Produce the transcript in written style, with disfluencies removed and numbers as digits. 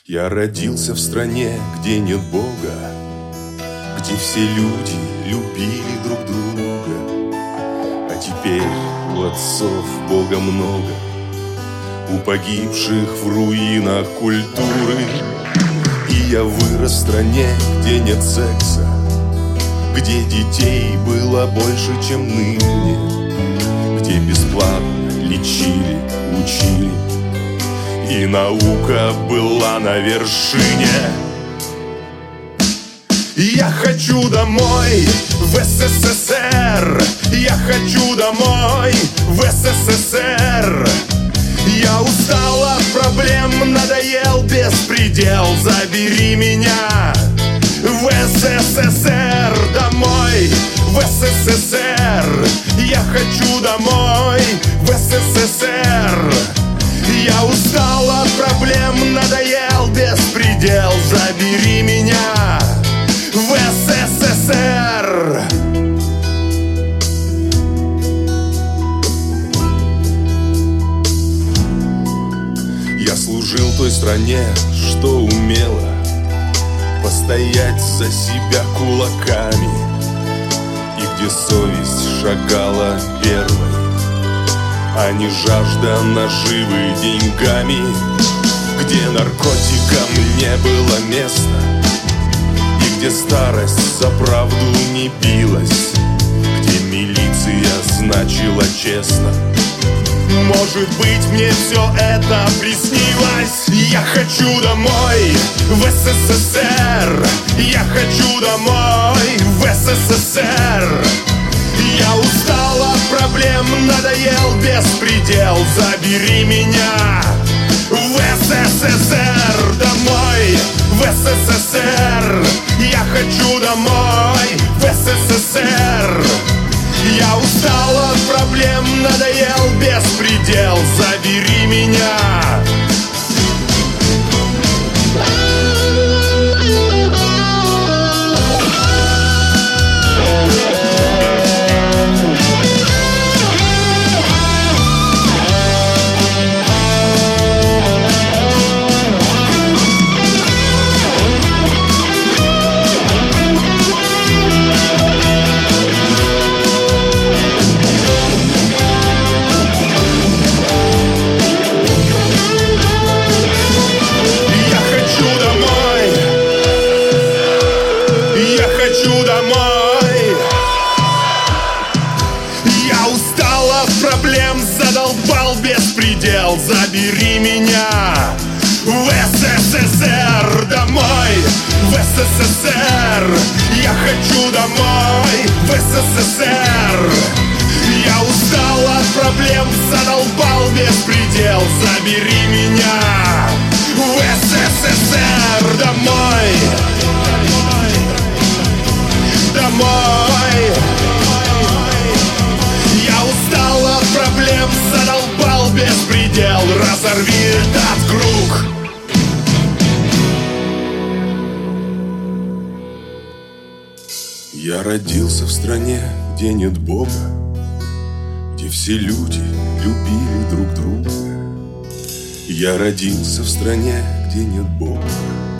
Я родился в стране, где нет Бога, где все люди любили друг друга. А теперь у отцов Бога много, у погибших в руинах культуры. И я вырос в стране, где нет секса, где детей было больше, чем ныне, где бесплатно лечили, учили, и наука была на вершине. Я хочу домой в СССР, я хочу домой в СССР. Я устал от проблем, надоел беспредел. Забери меня в СССР, домой в СССР. Я хочу домой в СССР. Я устал от проблем, надоел беспредел. Забери меня в СССР. Я служил той стране, что умела постоять за себя кулаками, и где совесть шагала первой, а не жажда наживы деньгами, где наркотикам не было места, и где старость за правду не билась, где милиция значила честно. Может быть, мне все это приснилось. Я хочу домой в СССР. Я хочу домой в СССР. Я устал от проблем, надоел беспредел. Забери меня в СССР, домой в СССР. Я хочу домой в СССР. Я устал от проблем, надоел беспредел. Забери меня. Задолбал беспредел. Забери меня в СССР, домой в СССР. Я хочу домой в СССР. Я устал от проблем, задолбал беспредел. Забери меня в СССР, домой, домой. Я устал от проблем, задолбал беспредел. Разорви этот круг. Я родился в стране, где нет Бога, где все люди любили друг друга. Я родился в стране, где нет Бога,